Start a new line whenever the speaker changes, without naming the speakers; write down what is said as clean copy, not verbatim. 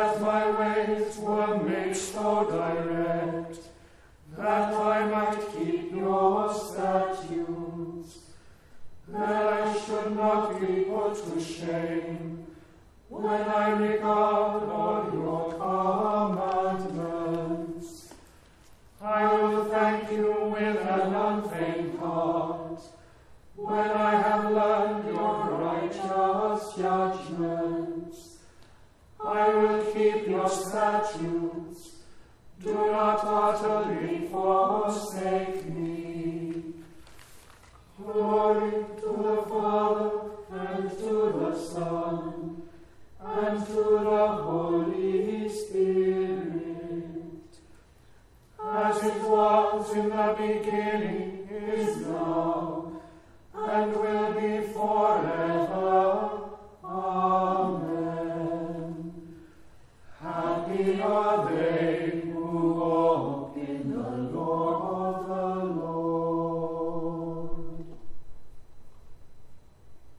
that my ways were made so direct, that I might keep your statutes, that I should not be put to shame when I regard all your commandments. I will thank you with an unfeigned heart when I have learned your righteous judgments. I will keep your statutes. Do not utterly forsake me. Glory to the Father, and to the Son, and to the Holy Spirit, as it was in the beginning, is now, and will be forever.